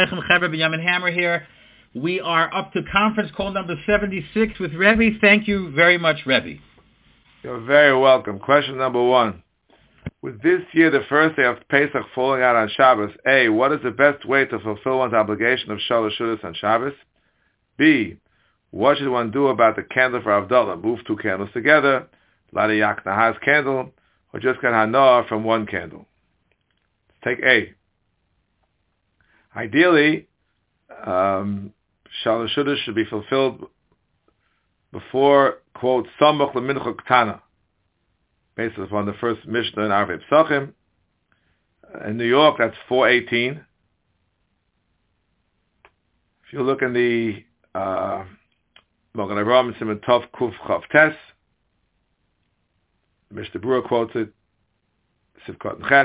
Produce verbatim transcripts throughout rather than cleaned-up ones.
Benjamin Hammer here. We are up to conference call number seventy-six with Rebbe. Thank you very much, Rebbe. You're very welcome. Question number one. With this year, the first day of Pesach falling out on Shabbos, A, what is the best way to fulfill one's obligation of Shalosh Shudas on Shabbos? B, what should one do about the candle for Havdalah? Move two candles together, light a Yak Nahaz candle, or just get Hanoah from one candle? Let's take A. Ideally, um, Shalosh Shudas should be fulfilled before, quote, Samuch L'Mincha Ktana, based upon the first Mishnah in Arvei Psachim. In New York, that's four eighteen. If you look in the uh, Magen Avraham Siman Tov Kuf Chav Tes, Mishnah Berurah quotes it, Sivkot Ches.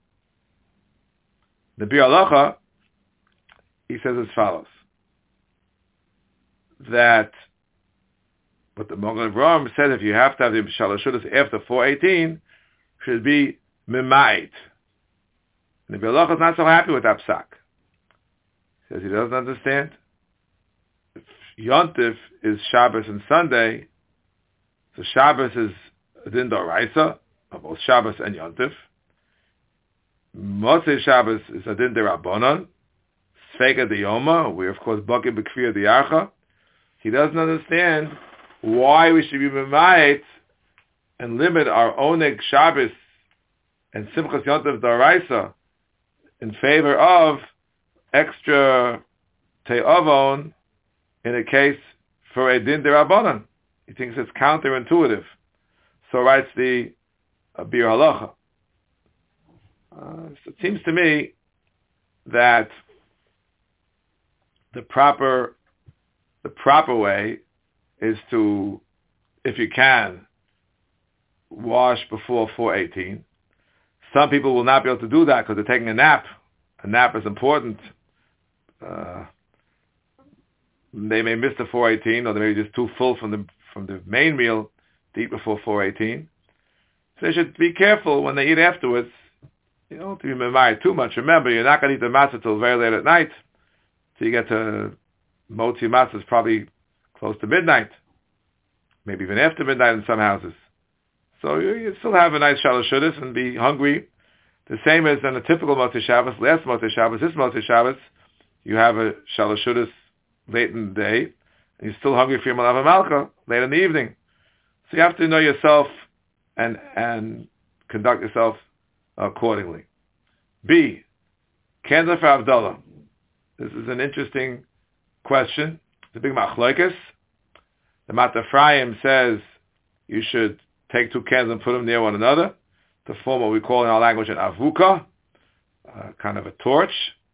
The Bir Halacha, he says as follows, that but the Magen Avraham said if you have to have the Shalosh Shudas after four eighteen, should be Mimayit. And the Bir Halacha is not so happy with that psak. He says he doesn't understand. If Yontif is Shabbos and Sunday, so Shabbos is Din D'Oraisa, both Shabbos and Yontif. Motzei Shabbos is Adin D'Rabbanan, Sfeika D'Yoma, we of course Baki B'Kfir D'Yarcha. He doesn't understand why we should be Mimayit and limit our Oneg Shabbos and Simchas Yontif D'Oraisa in favor of extra Te'avon in a case for a Din D'Rabbanan. He thinks it's counterintuitive. So writes the uh, Bir Halacha. Uh, so it seems to me that the proper the proper way is to, if you can, wash before four eighteen. Some people will not be able to do that because they're taking a nap. A nap is important. Uh, they may miss the four eighteen, or they may be just too full from the from the main meal to eat before four eighteen. So they should be careful when they eat afterwards. You don't have to be memayit too much. Remember, you're not going to eat the matzah till very late at night. So you get to motzi matzah is probably close to midnight, maybe even after midnight in some houses. So you, you still have a nice Shalosh Shudas and be hungry. The same as on a typical Motzei Shabbos, last Motzei Shabbos, this Motzei Shabbos, you have a Shalosh Shudas late in the day, and you're still hungry for your Malav Malka late in the evening. So you have to know yourself and and conduct yourself accordingly. B, candle for Havdalah. This is an interesting question. It's a big machlokes. The Matar Ephraim says you should take two candles and put them near one another to form what we call in our language an avuka, uh, kind of a torch.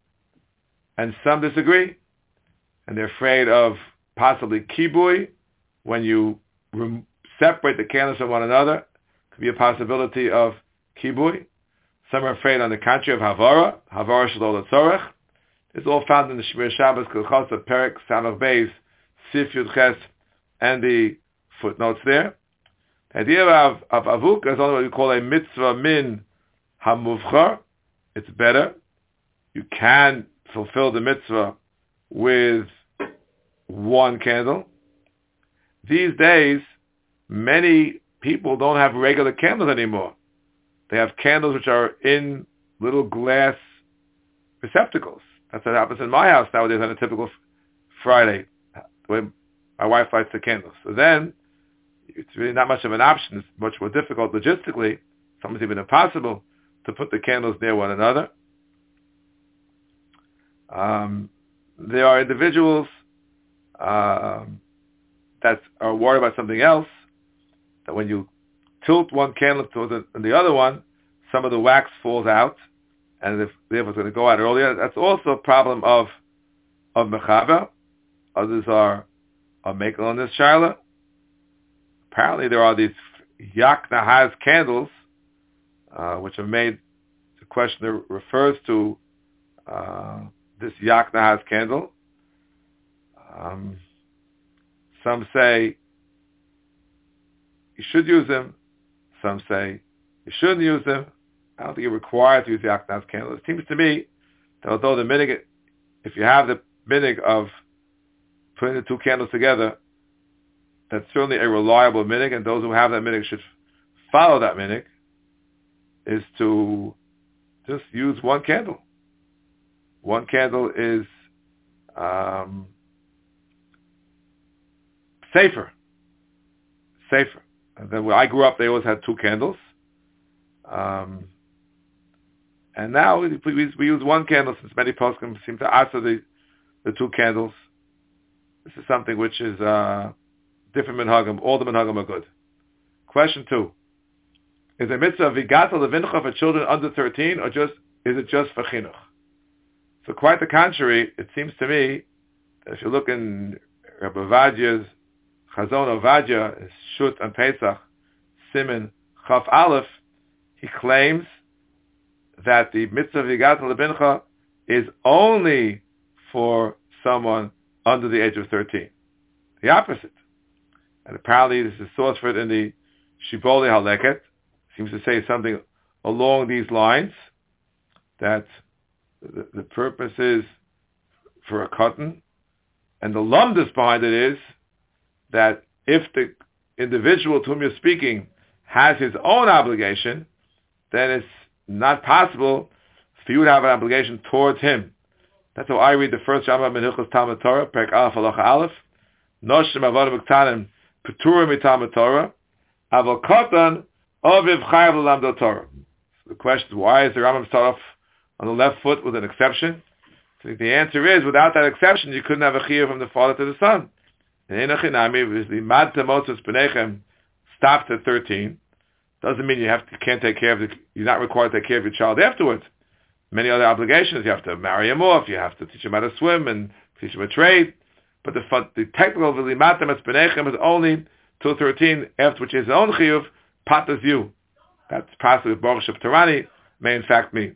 And some disagree, and they're afraid of possibly kibui. When you rem- separate the candles from one another, could be a possibility of kibui. Some are afraid, on the contrary, of havara, havara shalol tzorech. It's all found in the Shmir Shabbos, Kilchasa, Perek, Samach Beis, Sif Yud Ches, and the footnotes there. The idea of, of Avuka is only what we call a mitzvah min hamuvchar. It's better. You can fulfill the mitzvah with one candle. These days, many people don't have regular candles anymore. They have candles which are in little glass receptacles. That's what happens in my house nowadays on a typical Friday, the way my wife lights the candles. So then, it's really not much of an option. It's much more difficult logistically. Sometimes even impossible to put the candles near one another. Um, there are individuals uh, that are worried about something else, that when you tilt one candle towards the, the other one, some of the wax falls out, and if therefore it's going to go out earlier. That's also a problem of of mechaber. Others are are making on this shaila. Apparently, there are these yak nahaz candles, uh, which are made. The question refers to uh, this yak nahaz candle. Um, some say you should use them. Some say you shouldn't use them. I don't think you're required to use the yak nahaz candle. It seems to me that although the minhag if you have the minhag of putting the two candles together, that's certainly a reliable minhag, and those who have that minhag should follow that minhag, is to just use one candle. One candle is um, safer. Safer. And then when I grew up, they always had two candles. Um, and now we, we, we use one candle, since many poskim seem to answer the, the two candles. This is something which is uh, different minhagim. All the minhagim are good. Question two. Is a mitzvah vigata levincha for children under thirteen, or just is it just for chinuch? So quite the contrary, it seems to me, if you look in Rabbi Ovadia's Chazon Ovadia, his Shut on Pesach, Siman Chaf Aleph, he claims that the mitzvah vigata lebincha is only for someone under the age of thirteen. The opposite. And apparently this is source for it in the Shibbolei Haleket. Seems to say something along these lines, that the, the purpose is for a cotton, and the lumdus behind it is that if the individual to whom you're speaking has his own obligation, then it's not possible for you to have an obligation towards him. That's how I read the first Rambam in Hilchos Talmud Torah, Perek Aleph Halacha Aleph, Noshim Avodim Ktanim Peturim Mitalmud Torah, Aval Katan Oviv Chayav L'Lamdo Torah. So the question is, why is the Rambam start off on the left foot with an exception? I think the answer is, without that exception, you couldn't have a chiyuv from the father to the son. And Enochinami, the Mad Tamotzos Penechem stops at thirteen. Doesn't mean you have to, can't take care of the, you're not required to take care of your child afterwards. Many other obligations. You have to marry him off. You have to teach him how to swim and teach him a trade. But the, the technical V'limat Tamotzos Penechem is only till thirteen, after which is his own chiyuv, patas you. That's possibly with Baruch Shep Tarani, may in fact mean.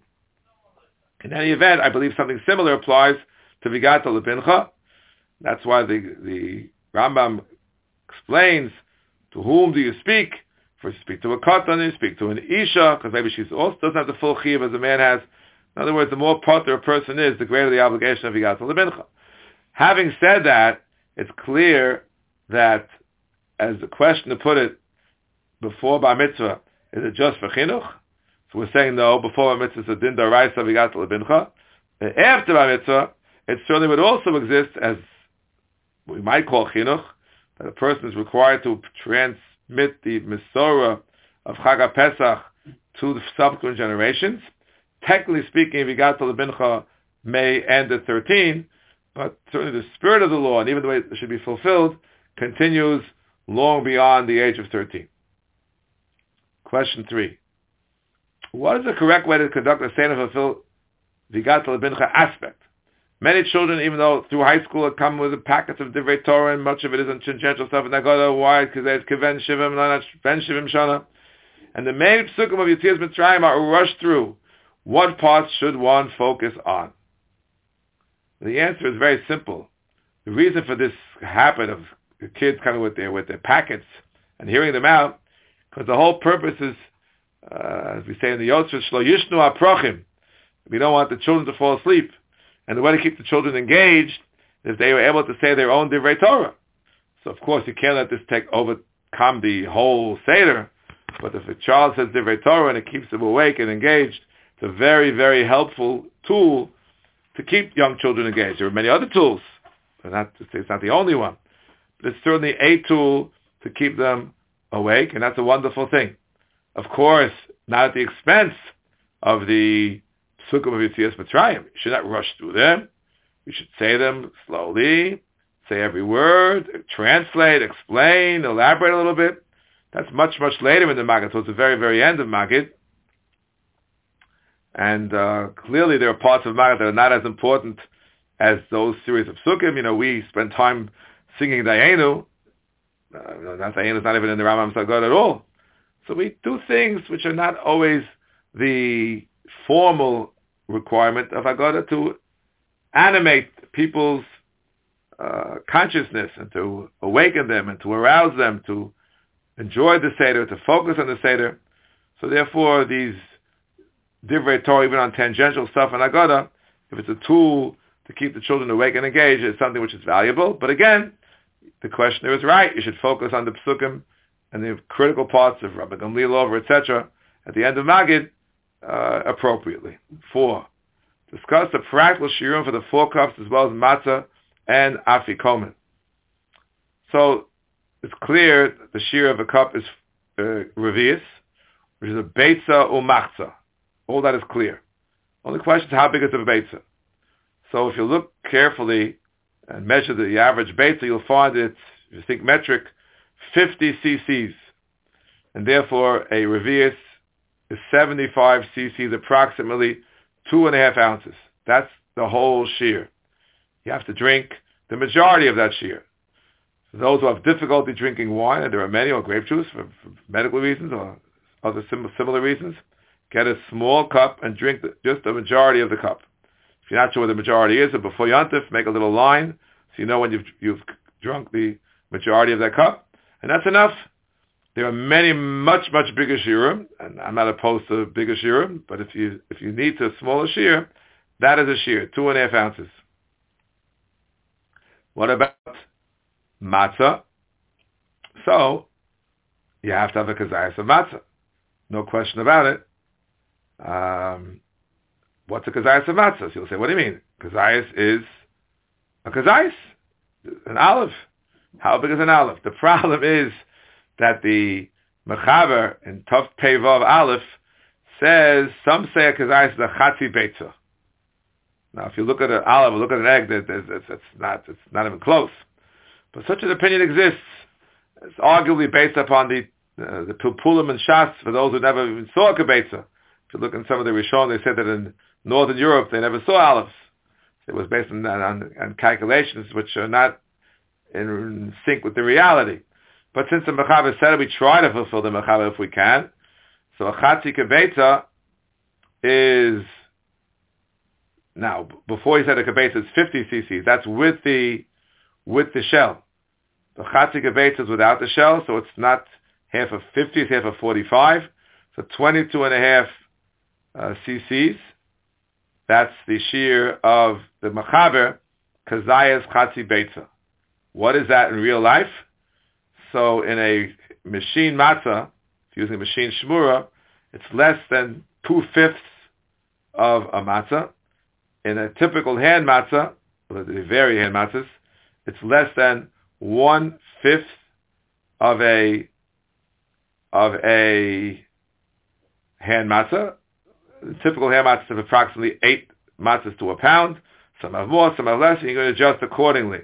In any event, I believe something similar applies to Vigata Lebincha. That's why the, the Rambam explains, to whom do you speak? First you speak to a katan, you speak to an isha, because maybe she also doesn't have the full chiyuv as a man has. In other words, the more potter a person is, the greater the obligation of Vigata Lebincha. Having said that, it's clear that, as the question to put it, before Bar Mitzvah, is it just for chinuch? So we're saying no, before Bar Mitzvah is a din d'oraisa Vigata Lebincha. After Bar Mitzvah, it certainly would also exist as we might call chinuch, that a person is required to transmit the Mesorah of Chag HaPesach to the subsequent generations. Technically speaking, Vigata Lebincha may end at thirteen, but certainly the spirit of the law, and even the way it should be fulfilled, continues long beyond the age of thirteen. Question three. What is the correct way to conduct a Seder fulfill Vigata Lebincha aspect? Many children, even though through high school it come with packets of Divrei Torah, and much of it isn't chinchential stuff, and I got why? Because it's Keven Shivim, not Ben Shivim Shana. And the main psukim of Yetzias Mitzrayim are rushed through. What parts should one focus on? The answer is very simple. The reason for this habit of the kids coming with their with their packets and hearing them out, because the whole purpose is, uh, as we say in the Yotzvah, Shlo Yishnu HaProchim. We don't want the children to fall asleep. And the way to keep the children engaged is they were able to say their own Divrei Torah. So of course you can't let this take overcome the whole Seder, but if a child says Divrei Torah and it keeps them awake and engaged, it's a very, very helpful tool to keep young children engaged. There are many other tools, but not to say it's not the only one. But it's certainly a tool to keep them awake, and that's a wonderful thing. Of course, not at the expense of the Psukim of Yetzias Mitzrayim. You should not rush through them. You should say them slowly, say every word, translate, explain, elaborate a little bit. That's much, much later in the Maggid, so it's the very, very end of Maggid. And uh, clearly there are parts of Maggid that are not as important as those series of Psukim. You know, we spend time singing Dayenu. Uh, not Dayenu is not even in the Rambam Sagod at all. So we do things which are not always the formal requirement of Haggadah to animate people's uh, consciousness and to awaken them and to arouse them to enjoy the Seder, to focus on the Seder. So therefore, these Divrei Torah, even on tangential stuff in Haggadah, if it's a tool to keep the children awake and engaged is something which is valuable. But again, the questioner is right. You should focus on the psukim and the critical parts of Rabbi Gamliel over, et cetera, at the end of Magid uh, appropriately. Four, discuss the practical shiurim for the four cups as well as matzah and afikomen. So it's clear that the shiur of a cup is uh, revius, which is a beitza or machza. All that is clear. Only question is how big is the beitza. So if you look carefully and measure the average beitza, you'll find it's, if you think metric, fifty cc's. And therefore a revius is seventy-five cc's, approximately two and a half ounces. That's the whole shiur. You have to drink the majority of that shiur. For those who have difficulty drinking wine, and there are many, or grape juice for, for medical reasons or other sim- similar reasons, get a small cup and drink the, just the majority of the cup. If you're not sure what the majority is, so before Yontif, make a little line so you know when you've, you've drunk the majority of that cup. And that's enough. There are many much, much bigger shiurim, and I'm not opposed to bigger shiurim, but if you if you need to a smaller shiur, that is a shiur, two and a half ounces. What about matzah? So, you have to have a kazayas of matzah. No question about it. Um, what's a kazayas of matzah? So you'll say, what do you mean? Kazayas is a kazayas, an olive. How big is an olive? The problem is that the mechaber in Tov Pei Vav Aleph says, some say a kazayas is a chatzi beitza. Now, if you look at an olive or look at an egg, it's, it's not it's not even close. But such an opinion exists. It's arguably based upon the uh, the Pilpulim and Shas for those who never even saw a kibetza. If you look in some of the Rishon, they said that in Northern Europe they never saw olives. It was based on, on, on calculations which are not in sync with the reality. But since the Mechaber said it, we try to fulfill the Mechaber if we can. So a Chatzi kibetza is, now, before he said a kibetza is fifty cc's. That's with the with the shell. The Chatzi kibetza is without the shell, so it's not half of fifty, it's half of forty-five. So twenty-two and a half uh, cc's. That's the shiur of the Mechaber, Kazayas Chatzi Beitza. What is that in real life? So in a machine matzah, using a machine shmura, it's less than two-fifths of a matzah. In a typical hand matzah, the very hand matzahs, it's less than one-fifth of a of a hand matzah. The typical hand matzahs have approximately eight matzahs to a pound. Some have more, some have less, and you're going to adjust accordingly.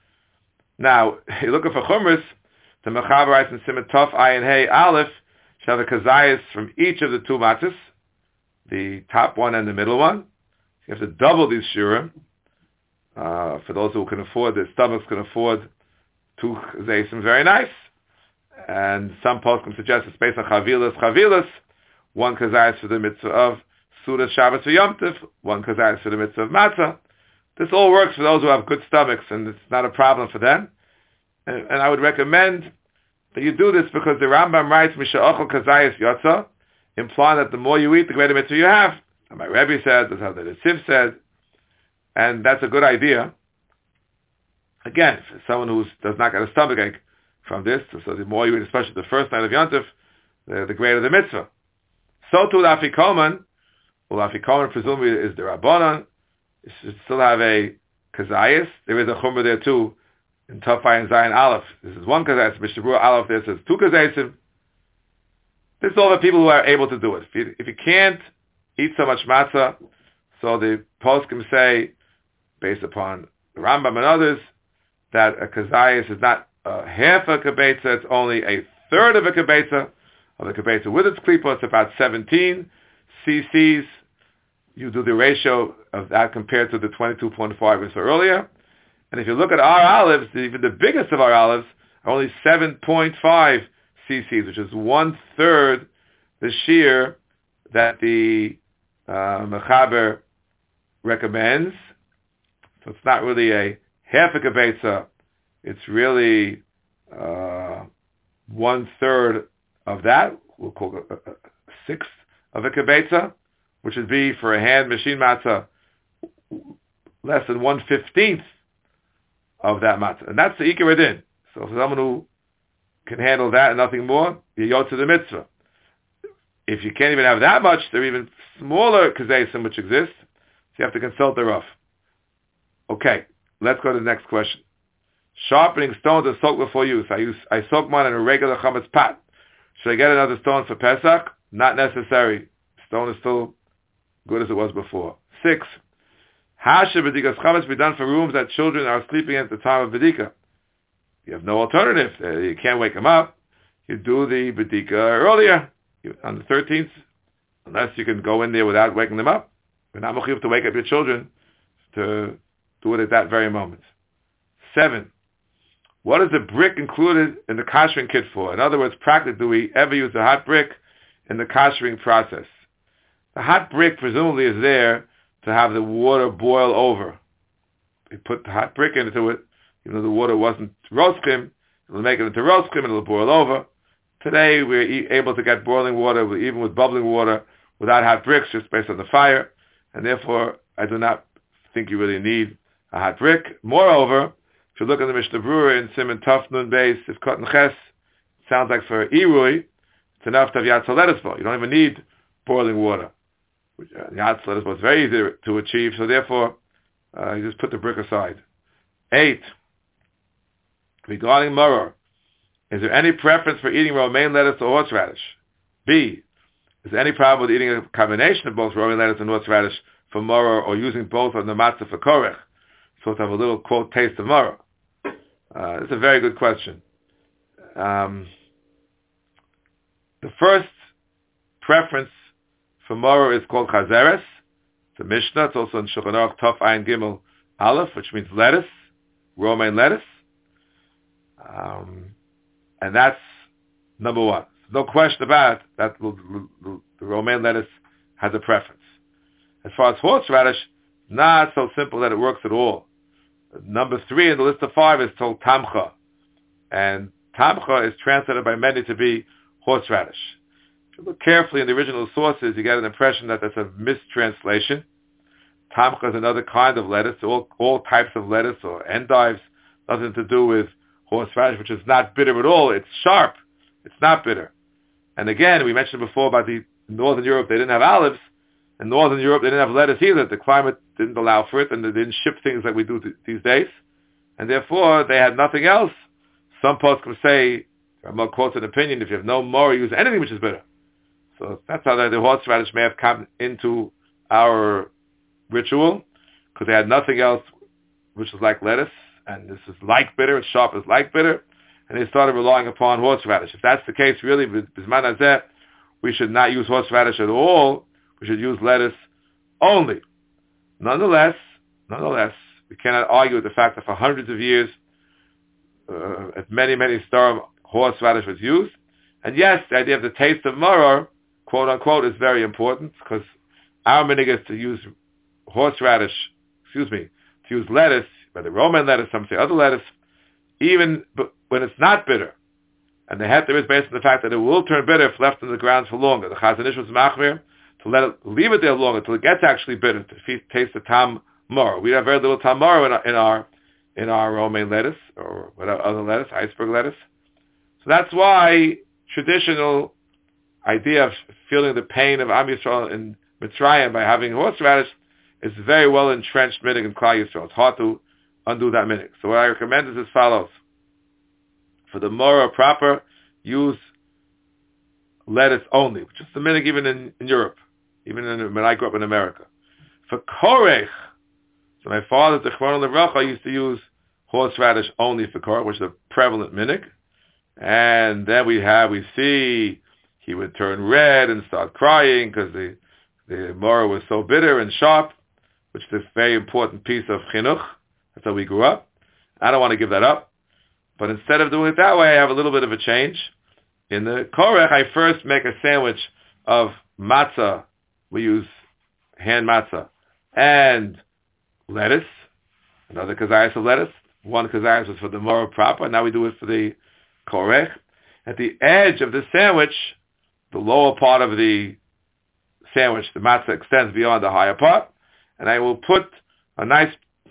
Now, you're looking for chumras. The Mechaber writes in Siman Tov Ayin Hey Aleph, shall have a kazayas from each of the two matzahs, the top one and the middle one. You have to double these shiurim. Uh, for those who can afford, their stomachs can afford two kazayas, very nice. And some poskim suggest it's based on chavilas, chavilas. One kazayas for the mitzvah of Sudas Shabbos for Yom Tov, one kazayas for the mitzvah of matzah. This all works for those who have good stomachs, and it's not a problem for them. And, and I would recommend that you do this because the Rambam writes, Misha'achol kazayas yotza, implying that the more you eat, the greater mitzvah you have. And my Rebbe said, that's how the Netziv said, and that's a good idea. Again, for someone who does not get a stomachache from this, so the more you eat, especially the first night of Yom Tov, the, the greater the mitzvah. So too, Afikoman, well, Afikoman presumably is the Rabbanan. You should still have a kazayas. There is a chumrah there too, in Tafai and Zion Aleph. This is one kazayas. Mishabur Aleph there says two kazayasim. This is all the people who are able to do it. If you, if you can't eat so much matzah, so the poskim say, based upon the Rambam and others, that a kazayas is not uh, half a kibetza, it's only a third of a kibetza, of the kibetza with its klipa, it's about seventeen cc's. You do the ratio of that compared to the twenty-two point five we saw earlier. And if you look at our olives, even the biggest of our olives are only seven point five cc's, which is one-third the shiur that the uh, Mechaber recommends. So it's not really a half a kibetza. It's really uh, one-third of that. We'll call it a, a sixth of a kibetza, which would be for a hand machine matzah, less than one fifteenth of that matzah. And that's the Ikar Adin. So for someone who can handle that and nothing more, you go to the mitzvah. If you can't even have that much, there are even smaller kazaysim which exist. So you have to consult the Rav. Okay, let's go to the next question. Sharpening stones are soaked before use. I use I soak mine in a regular chametz pot. Should I get another stone for Pesach? Not necessary. Stone is still good as it was before. Six. How should bedikas chametz be done for rooms that children are sleeping in at the time of bedika? You have no alternative. You can't wake them up. You do the bedika earlier, on the thirteenth, unless you can go in there without waking them up. You're not mechuyev to wake up your children to do it at that very moment. Seven. What is the brick included in the koshering kit for? In other words, practically, do we ever use a hot brick in the koshering process? The hot brick presumably is there to have the water boil over. We put the hot brick into it, even though the water wasn't roskrim, it'll make it into roskrim and it'll boil over. Today we're e- able to get boiling water, even with bubbling water, without hot bricks, just based on the fire, and therefore I do not think you really need a hot brick. Moreover, if you look at the Mishnah Berurah in Siman Taf Nun Beis, it's Cotton Ches, sounds like for Irui, it's enough to have Yatz Lettuce. You don't even need boiling water. Yatz Lettuce was very easy to achieve, so therefore uh, you just put the brick aside. Eight. Regarding maror, is there any preference for eating romaine lettuce or horseradish? B. Is there any problem with eating a combination of both romaine lettuce and horseradish for maror, or using both on the matzah for korech, so to have a little, quote, taste of maror? Uh, it's a very good question. Um, the first preference for maror is called chazeres. It's a Mishnah. It's also in Shulchan Aruch Tov Ayin Gimel Aleph, which means lettuce, romaine lettuce. Um, and that's number one. No question about it, that the romaine lettuce has a preference. As far as horseradish, not so simple that it works at all. Number three in the list of five is told tamcha. And tamcha is translated by many to be horseradish. If you look carefully in the original sources, you get an impression that that's a mistranslation. Tamcha is another kind of lettuce, all, all types of lettuce or endives, nothing to do with horseradish, which is not bitter at all. It's sharp. It's not bitter. And again, we mentioned before about the Northern Europe, they didn't have olives. In Northern Europe, they didn't have lettuce either. The climate didn't allow for it, and they didn't ship things like we do th- these days. And therefore, they had nothing else. Some poskim say, I'm not quoting an opinion, if you have no more, use anything which is bitter. So that's how the, the horseradish may have come into our ritual, because they had nothing else which is like lettuce, and this is like bitter, it's sharp as like bitter, and they started relying upon horseradish. If that's the case, really, Bisman Hazeh, we should not use horseradish at all. We should use lettuce only. Nonetheless, nonetheless, we cannot argue with the fact that for hundreds of years, uh, at many, many storm, horseradish was used. And yes, the idea of the taste of maror, quote unquote, is very important, because our minhag is to use horseradish, excuse me, to use lettuce, whether romaine lettuce, some say other lettuce, even when it's not bitter. And the heter is based on the fact that it will turn bitter if left in the ground for longer. The Chazon Ish was machmir to let it, leave it there longer until it gets actually bitter, to f- taste the tam maror. We have very little tam maror in our, in our in our romaine lettuce, or whatever other lettuce, iceberg lettuce. So that's why traditional idea of feeling the pain of Am Yisrael in Mitzrayim by having horseradish is very well entrenched minhag in Klal Yisrael. It's hard to undo that minhag. So what I recommend is as follows. For the maror proper, use lettuce only, which is the minhag even in, in Europe, even in, when I grew up in America. For korech, so my father, Zichrono Livracha, used to use horseradish only for korech, which is a prevalent minhag. And then we have, we see, he would turn red and start crying because the, the maror was so bitter and sharp, which is a very important piece of chinuch. That's how we grew up. I don't want to give that up. But instead of doing it that way, I have a little bit of a change. In the korech, I first make a sandwich of matzah. We use hand matzah. And lettuce. Another kazayas of lettuce. One kazayas was for the maror proper. Now we do it for the korech. At the edge of the sandwich, the lower part of the sandwich, the matzah extends beyond the higher part. And I will put a nice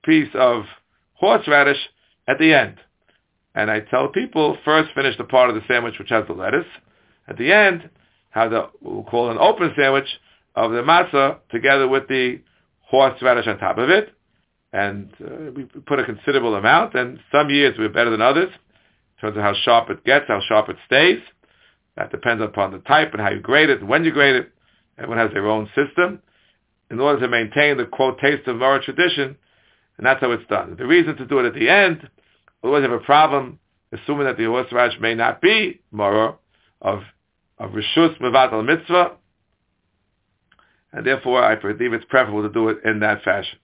piece of horseradish at the end. And I tell people, first finish the part of the sandwich which has the lettuce. At the end, have the, we'll call it an open sandwich of the matzah together with the horseradish on top of it. And uh, we put a considerable amount, and some years we're better than others in terms of how sharp it gets, how sharp it stays. That depends upon the type and how you grade it and when you grade it. Everyone has their own system in order to maintain the, quote, taste of Mora tradition, and that's how it's done. The reason to do it at the end, we always have a problem, assuming that the horseradish may not be Mora, of, of Rishus Mevatel Mitzvah, and therefore I believe it's preferable to do it in that fashion.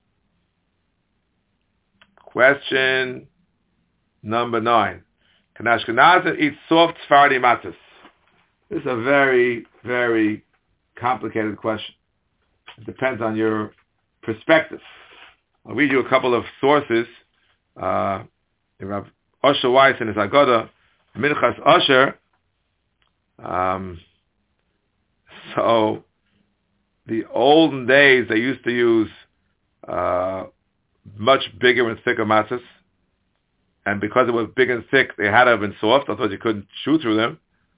Question number nine. Can Ashkenazim eat soft Sephardi matzahs? This is a very, very complicated question. It depends on your perspective. I'll read you a couple of sources. Uh, Rav Osher Weiss in his Agoda, Minchas Osher. Um, so, the olden days, they used to use uh, much bigger and thicker matzahs. And because it was big and thick, they had to have been soft, otherwise you couldn't chew through them.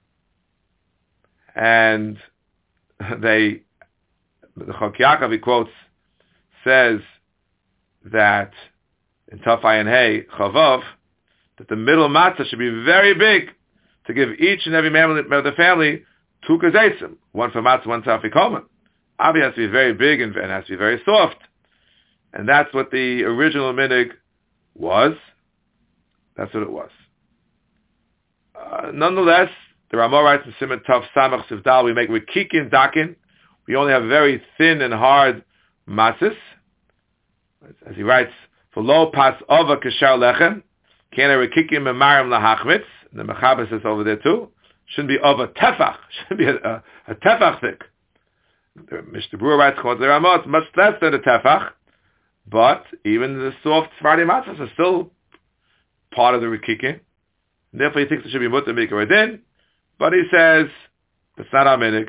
And they, the Chok Yaakov, he quotes, says that in Taf Ayin Hey, Chavav, that the middle matzah should be very big to give each and every member of the family two kazetzim, one for matzah, one for afikoman. Obviously, it has to be very big and, and has to be very soft. And that's what the original minig was. That's what it was. Uh, nonetheless, the Ramah writes in Siman Tov Samach Sivdal, we make rikikin dakin. We only have very thin and hard matzahs. As he writes, for lo pas ova kashar lechem, kena rikikin memarim lahachmitz. The Mechaber says over there too. Shouldn't be ova tefach. Shouldn't be a, a, a tefach thick. The Mishnah Berurah writes, the Ramah, it's much less than a tefach. But even the soft Sephardi matzahs are still part of the rikikin. Therefore, he thinks it should be mutter mikra din. But he says, it's not our minig.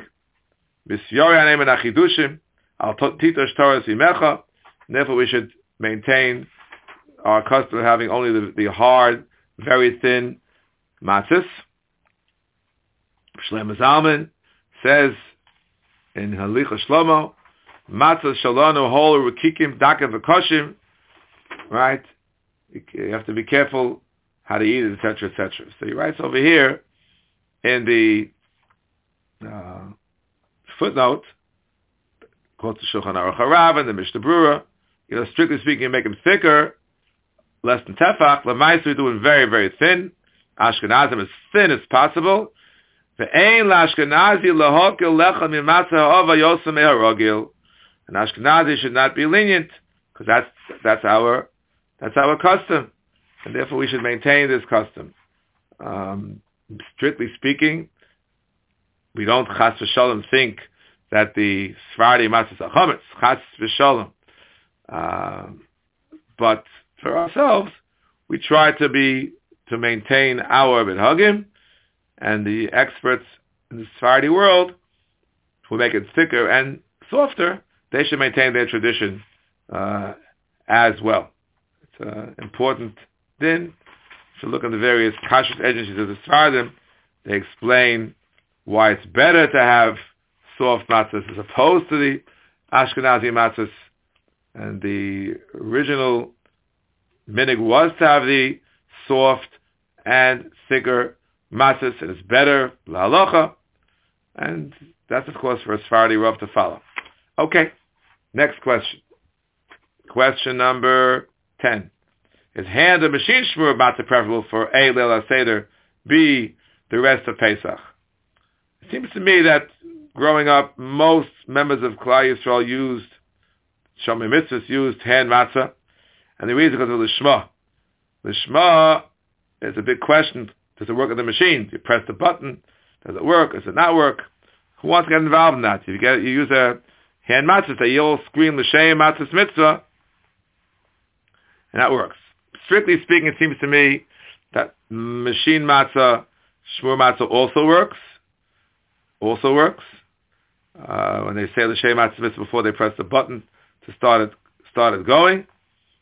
Therefore, we should maintain our custom of having only the, the hard, very thin matzahs. Shlomo Zalman says in Halicha Shlomo, matzah shalonu whole rikikim dakim v'koshim, right? You have to be careful how to eat it, et cetera, et cetera. So he writes over here in the uh, footnote, quotes the Shulchan Aruch Harav and the Mishnah Berurah. You know, strictly speaking, you make them thicker, less than tefach. L'maisa, we do it very, very thin. Ashkenazim as thin as possible. Ve'ein la'ashkenazi lahokil lechem mimatzah ha'ova yosem e'harogil. And Ashkenazi should not be lenient, because that's that's our that's our custom, and therefore we should maintain this custom. Um, strictly speaking, we don't chas v'shalom think that the Sephardi matzahs are chametz, chas v'shalom. Um, but for ourselves, we try to be to maintain our minhagim, and the experts in the Sephardi world who make it thicker and softer, they should maintain their tradition uh, as well. It's an important din. If you look at the various kashrut agencies of the Sephardim, they explain why it's better to have soft matzahs as opposed to the Ashkenazi matzahs. And the original minig was to have the soft and thicker matzahs, and it's better la halacha. And that's, of course, for a Sephardi Rav to follow. Okay, next question. Question number ten. Is hand a machine shmur matzah preferable for A, Leil HaSeder, B, the rest of Pesach? It seems to me that growing up, most members of Klal Yisrael used, Shomei Mitzvahs used hand matzah, and the reason is because of the Shema. The Shema is a big question. Does it work on the machine? You press the button. Does it work? Does it not work? Who wants to get involved in that? If you get, you use a hand matzah, say you'll scream l'shem matzahs mitzvah, and that works. Strictly speaking, it seems to me that machine matzah, shmur matzah also works. Also works. Uh, when they say l'shem matzahs mitzvah before they press the button to start it, start it going.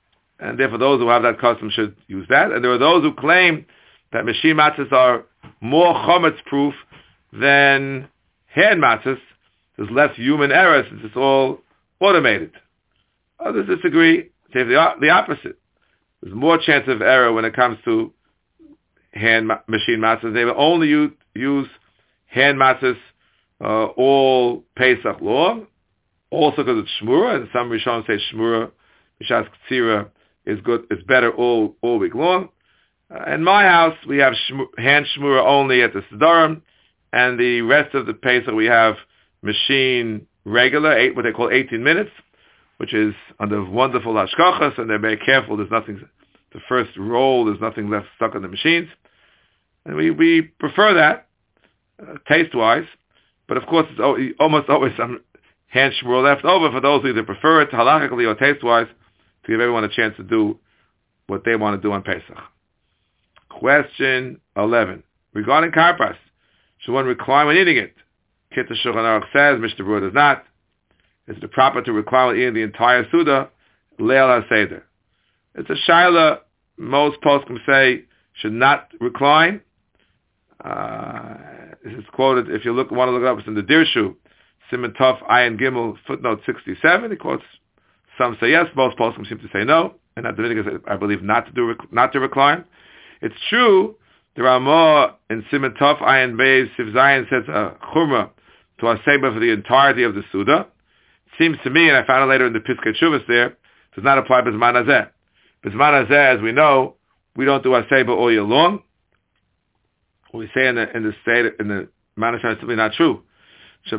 and therefore those who have that custom should use that. And there are those who claim that machine matzahs are more chometz proof than hand matzahs. There's less human error since it's all automated. Others disagree. Say the, the opposite. There's more chance of error when it comes to hand ma- machine matzahs. They will only use, use hand matzahs uh, all Pesach long. Also because it's shmura, and some Rishonim say shmura, Mishas Ktsira is good, it's better all all week long. Uh, in my house, we have shmur, hand shmura only at the Siddharim, and the rest of the Pesach we have machine regular, eight, what they call eighteen minutes, which is under wonderful hashkachas, and they're very careful. There's nothing, the first roll, there's nothing left stuck on the machines, and we we prefer that uh, taste wise. But of course, it's almost always some hand shmur left over for those who either prefer it halachically or taste-wise, to give everyone a chance to do what they want to do on Pesach. Question eleven. Regarding karpas, should one recline when eating it? Kitta Shulchan Aruch says, Mishnah Berurah does not. Is it proper to recline when eating the entire Suda? Leil HaSeder. It's a shaila. Most poskim say should not recline. Uh, this is quoted, if you look, want to look it up, it's in the Dirshu, Siman Tov Ayin Gimel, footnote sixty-seven. He quotes, some say yes, most poskim seem to say no, and at Dominicus, I believe, not to do not to recline. It's true, the Ramah in Siman Tov Ayin Beis Siv Zayin says a chumrah to a seba for the entirety of the Suda. It seems to me, and I found it later in the Piskei Teshuvos there, does not apply B'zman Hazeh. B'zman Hazeh, as we know, we don't do a seba all year long. What we say in the in the state in the Manashan is simply not true. It's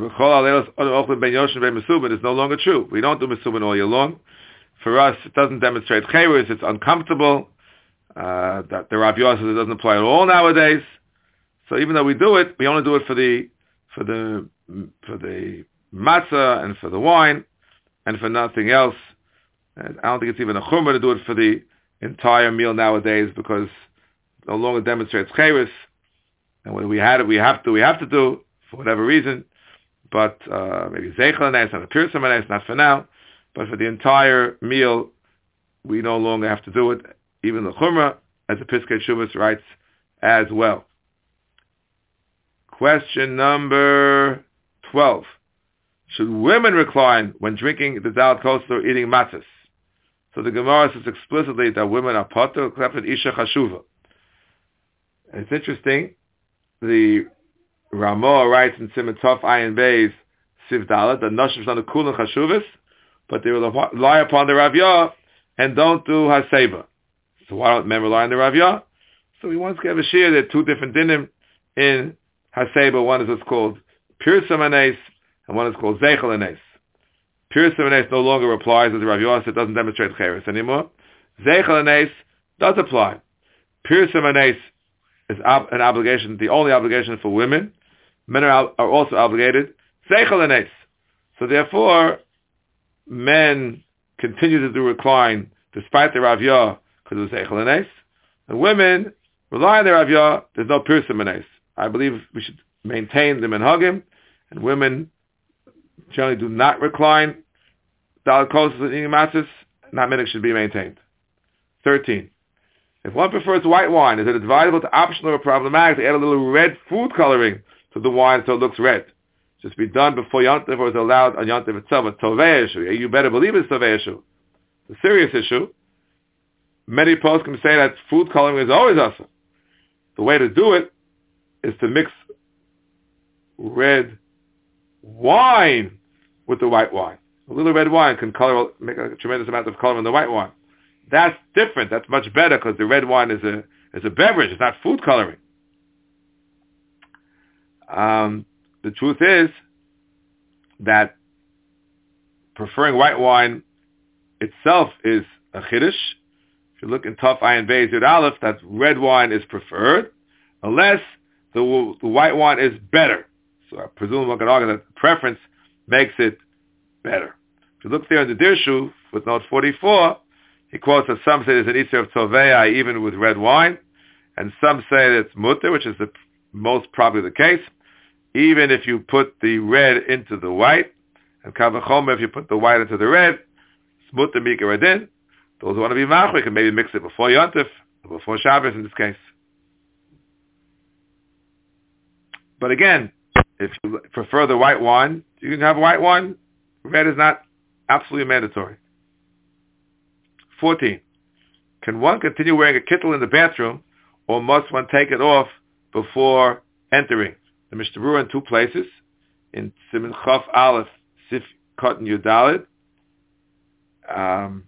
no longer true. We don't do Mesubin all year long. For us, it doesn't demonstrate Chayrus. It's uncomfortable. Uh, that the Rav Yosef says it doesn't apply at all nowadays. So even though we do it, we only do it for the for the for the matzah and for the wine and for nothing else. And I don't think it's even a chumrah to do it for the entire meal nowadays because it no longer demonstrates Chayrus. And when we had it, we have to we have to do for whatever reason. But uh, maybe Zeichel Anes, not a Pirsum Anes, not for now. But for the entire meal, we no longer have to do it. Even the Chumrah, as the Piskei Teshuvos writes, as well. Question number twelve. Should women recline when drinking the Dalat Kosher or eating matzahs? So the Gemara says explicitly that women are potter, except for Isha Chashuva. It's interesting. The Ramah writes in Siman Tov Ayin Beis Siv Dalet that Nashim Shana Kulan Chashuvas, but they rely upon the Rav Yah and don't do Haseba. So why don't men rely on the Rav Yah? So we once gave a shir. There are two different dinim in Haseba. One is what's called Pirsum Anes, and one is called Zeichel Anes. Pirsum Anes no longer applies as the Rav Yah said. It doesn't demonstrate Chayrus anymore. Zeichel Anes does apply. Pirsum Anes is ob- an obligation, the only obligation for women. Men are, are also obligated. Zeichel Anes. So therefore, men continue to do recline despite the Rav Yah because of Zeichel Anes. And women rely on the Rav Yah. There's no Pirsum Anes. I believe we should maintain the Menhagim. And women generally do not recline. Dalat Kosher and eating matzahs, not minhag should be maintained. thirteen. If one prefers white wine, is it advisable to optional or problematic to add a little red food coloring to the wine so it looks red? Just be done before Yontif or is allowed on Yontif itself. A Tovei issue. You better believe it's a Tovei issue. It's a serious issue. Many poskim say that food coloring is always awesome. The way to do it is to mix red wine with the white wine. A little red wine can color, make a tremendous amount of color in the white wine. That's different. That's much better because the red wine is a is a beverage. It's not food coloring. Um, the truth is that preferring white wine itself is a chiddush. If you look in Tov Ayin Beis Yud Aleph, that red wine is preferred, unless the, the white wine is better. So I presume one can argue that the preference makes it better. If you look there in the Dirshu, footnote forty-four, he quotes that some say there's an Isser of Tovei even with red wine, and some say that it's mutter, which is the most probably the case, even if you put the red into the white, and Kavachomer if you put the white into the red, it's mutter mikar adin. Those who want to be machmir can maybe mix it before Yontif, or before Shabbos in this case. But again, if you prefer the white wine, you can have white wine. Red is not absolutely mandatory. fourteen. Can one continue wearing a kittel in the bathroom, or must one take it off before entering? The Mishnah Berurah in two places, in Siman Chaf Aleph, Sif Cotton Yudalid, um,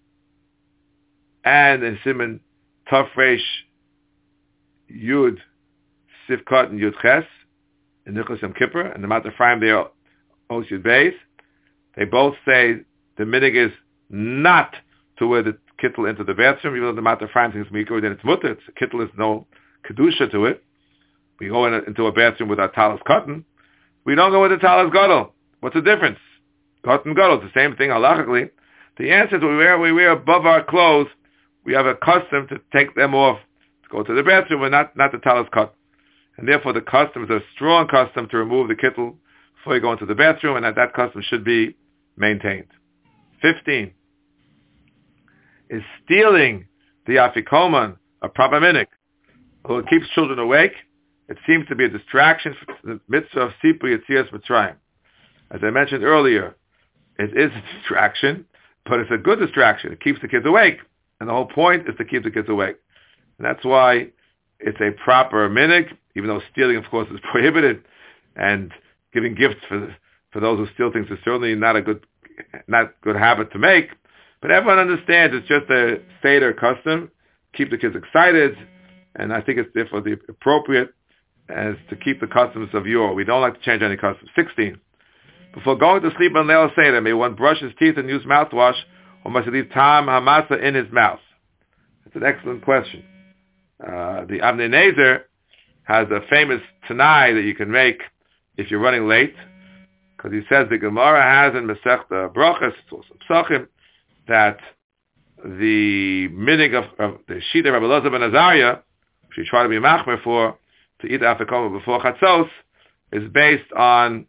and in Siman Taf Reish Yud, Sif Cotton Yud Ches, in Nichlas Yom Kippur, and the Matar Ephraim there, Os Yud Beis. They both say the minig is not to wear the kittel into the bathroom, even though the Matar Ephraim thinks mikvah, then it's mutter. It's, kittel is no kedusha to it. We go in a, into a bathroom with our talis cotton. We don't go with the talis gadol. What's the difference? Cotton gadol, it's the same thing halachically. The answer is we wear, we wear above our clothes. We have a custom to take them off, to go to the bathroom, and not, not the talis cotton. And therefore the custom is a strong custom to remove the kittel before you go into the bathroom, and that, that custom should be maintained. fifteen. Is stealing the afikoman a proper minik? Although it keeps children awake, it seems to be a distraction for the mitzvah of Sipu Yetzias Mitzrayim. As I mentioned earlier, it is a distraction, but it's a good distraction. It keeps the kids awake, and the whole point is to keep the kids awake. And that's why it's a proper minik, even though stealing, of course, is prohibited, and giving gifts for for those who steal things is certainly not a good not good habit to make. But everyone understands it's just a Seder custom, keep the kids excited, and I think it's therefore the appropriate as to keep the customs of yore. We don't like to change any customs. sixteen. Before going to sleep on Leil Seder, may one brush his teeth and use mouthwash, or must he leave tam hamasa in his mouth? It's an excellent question. Uh, the Avnei Nezer has a famous Tanai that you can make if you're running late, because he says the Gemara has in Masechta Brachos, it's also Psachim, that the minig of, of the sheet of Rabbi Elazar ben Azariah, which he tried to be machmer for, to eat afikoman before chatzos, is based on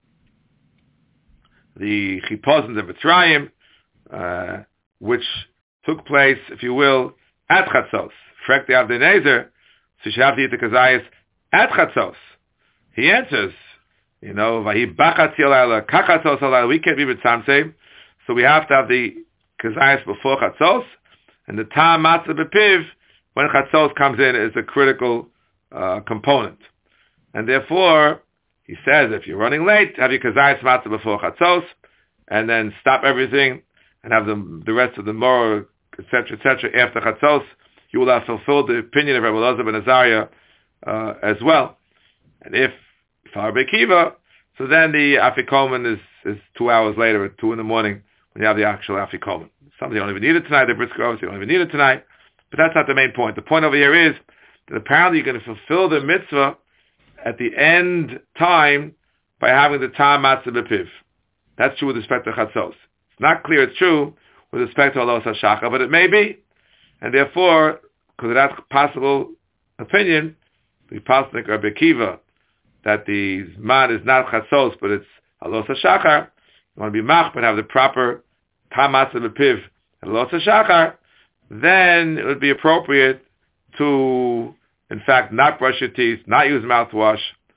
the chipazon of Mitzrayim, uh, which took place, if you will, at chatzos. Frek the Avnei Nezer, so you should have to eat the kazayas at chatzos. He answers, you know, vahi bachatzi alayla, kachatzos alayla, we can't be mitzamtzei, so we have to have the kazayas before chatzos, and the tam matzah bepiv, when chatzos comes in, is a critical uh, component. And therefore, he says, if you're running late, have your kazayas matzah before chatzos, and then stop everything, and have the, the rest of the morah, et cetera, et cetera, after chatzos, you will have fulfilled the opinion of Rabbi Elazar ben Azariah uh, as well. And if Far Bekiva, so then the afikoman is, is two hours later at two in the morning when you have the actual afikoman. Some of you don't even need it tonight, the briskos, you don't even need it tonight. But that's not the main point. The point over here is that apparently you're going to fulfill the mitzvah at the end time by having the tam matzah bepiv. That's true with respect to chatzos. It's not clear it's true with respect to Alos HaShachar, but it may be. And therefore, because of that possible opinion, the Pasnik Rabbi Akiva, that the Zman is not chatzos, but it's Alos HaShachar, you want to be mach, but have the proper tam matzah bepiv at Alos HaShachar, then it would be appropriate to, in fact, not brush your teeth, not use mouthwash.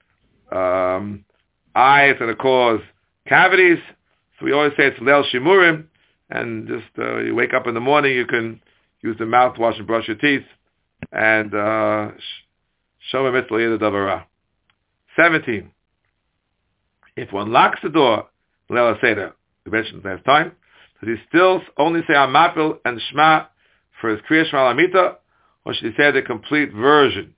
Um, I, it's going to cause cavities, so we always say it's Leil Shimurim, and just uh, you wake up in the morning, you can use the mouthwash and brush your teeth, and uh, show a mitzvah yeda davara. seventeen. If one locks the door, Leil Seder, we mentioned last time, does he still only say Amapil and Shema for his Kriya Shema Lamita, or should he say the complete version?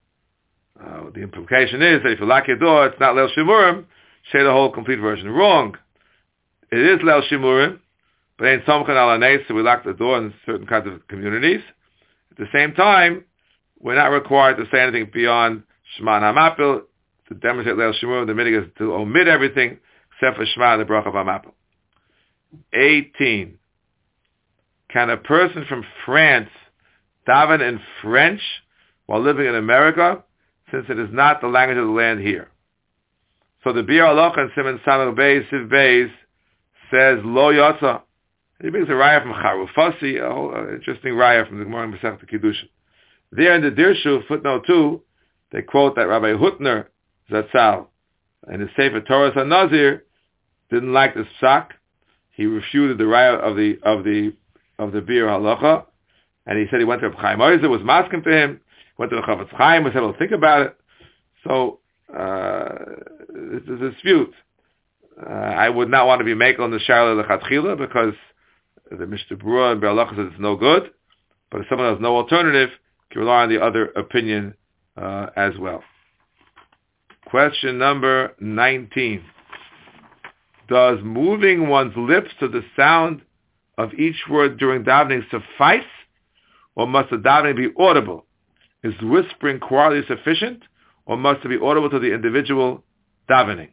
Uh, the implication is that if you lock your door, it's not Leil Shimurim, say the whole complete version. Wrong. It is Leil Shimurim, but ain't Somchan Al Anei, so we lock the door in certain kinds of communities. At the same time, we're not required to say anything beyond Shema and Hamapil to demonstrate Leil Shimurim. The mitzvah is to omit everything except for Shema and the Bracha of Hamapil. eighteen. Can a person from France daven in French while living in America, since it is not the language of the land here? So the Bir Halacha and Siman Samach Beis Siv Beis says Lo Yotza, He brings a raya from Charufasi, a whole uh, interesting raya from the Gemara in Masechta Kiddushin. There in the Dirshu, footnote two, they quote that Rabbi Hutner Zatzal, in his Sefer Torah HaNazir, didn't like this psak. He refuted the raya of the of the of the Bir Halacha, and he said he went to Reb Chaim Oizer, was masking to him, went to the Chavetz Chaim, was able to think about it. So uh, this is a dispute. Uh, I would not want to be making on the Shaila Lechatchila because the Mishnah Berurah and Bir Halacha says it's no good. But if someone has no alternative, can rely on the other opinion uh, as well. Question number nineteen. Does moving one's lips to the sound of each word during davening suffice, or must the davening be audible? Is whispering quarterly sufficient, or must it be audible to the individual davening?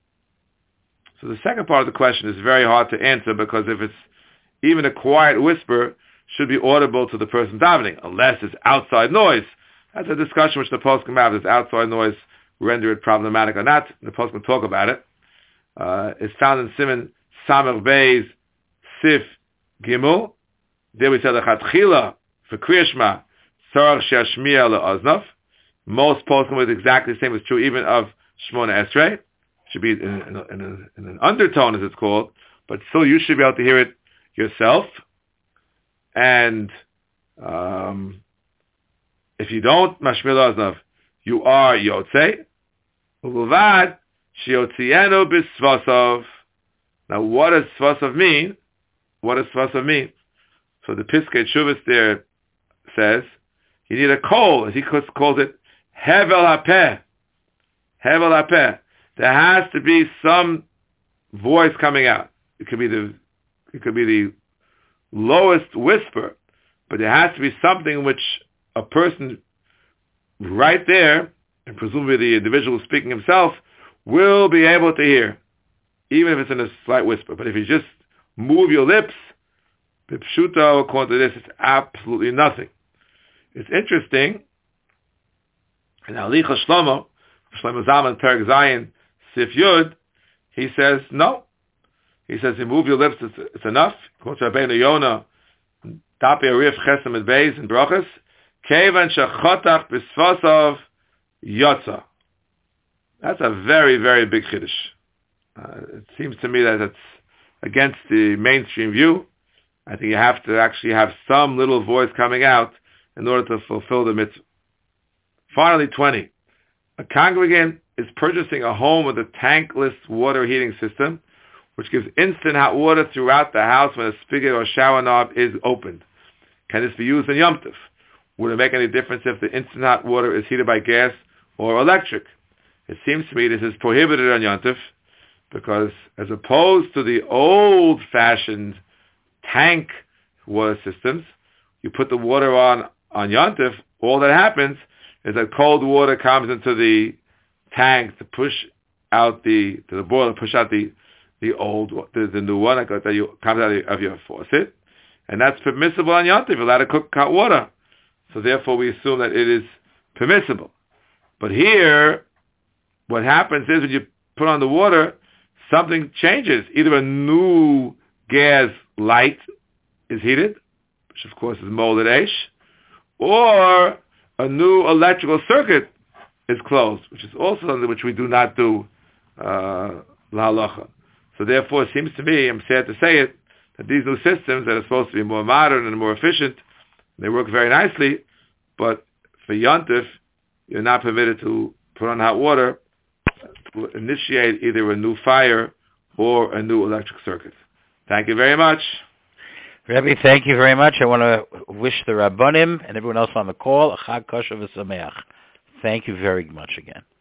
So the second part of the question is very hard to answer, because if it's even a quiet whisper, should be audible to the person davening, unless it's outside noise. That's a discussion which the poskim have. Does outside noise render it problematic or not? The poskim talk about it. Uh, it's found in Siman Samech Beis Sif Gimel. There we said the Chatchila for Kriya Shema Tzarach She'ashmiya Le'oznav. Most poskim is exactly the same as true even of Shmona Esrei. Should be in, in, a, in, a, in an undertone, as it's called, but still you should be able to hear it yourself. And um, if you don't, Mashmir Le'oznav, you are Yotzei. Uvad Shiotzienu B'Svasov. Now, what does Svasov mean? What does Svasov mean? So the Piskei Teshuvos there says you need a kol, as he calls it, Hevel HaPeh. Hevel HaPeh. There has to be some voice coming out. It could be the, it could be the lowest whisper, but there has to be something which a person right there, and presumably the individual speaking himself, will be able to hear, even if it's in a slight whisper. But if you just move your lips, Pipshuto, according to this, it's absolutely nothing. It's interesting. In Alicha Shlomo, Shlomo Zalman, Perek Zayin, Sif Yud, he says, no. He says, you move your lips, it's, it's enough. According to Rabbeinu Yonah, Tapi Arif Chesem et Beis in Brachas, Kevan Shechotach B'Svasov Yotza. That's a very, very big chiddush. Uh, it seems to me that it's against the mainstream view. I think you have to actually have some little voice coming out in order to fulfill the mitzvah. Finally, twenty. A congregant is purchasing a home with a tankless water heating system, which gives instant hot water throughout the house when a spigot or shower knob is opened. Can this be used in Yom Tov? Would it make any difference if the instant hot water is heated by gas or electric? It seems to me this is prohibited on Yom Tov, because as opposed to the old-fashioned tank water systems, you put the water on on Yom Tov, all that happens is that cold water comes into the tank to push out the, to the boiler, push out the, the old, the, the new one that you, comes out of your faucet, and that's permissible on Yom Tov. You're allowed to cook hot water. So therefore we assume that it is permissible. But here, what happens is when you put on the water, something changes. Either a new gas light is heated, which of course is molded ash, or a new electrical circuit is closed, which is also something which we do not do uh, la halacha. So therefore it seems to me, I'm sad to say it, that these new systems that are supposed to be more modern and more efficient, they work very nicely, but for Yom Tov, you're not permitted to put on hot water to initiate either a new fire or a new electric circuit. Thank you very much. Rebbe, thank you very much. I want to wish the Rabbanim and everyone else on the call a Chag Kosher v'Sameach. Thank you very much again.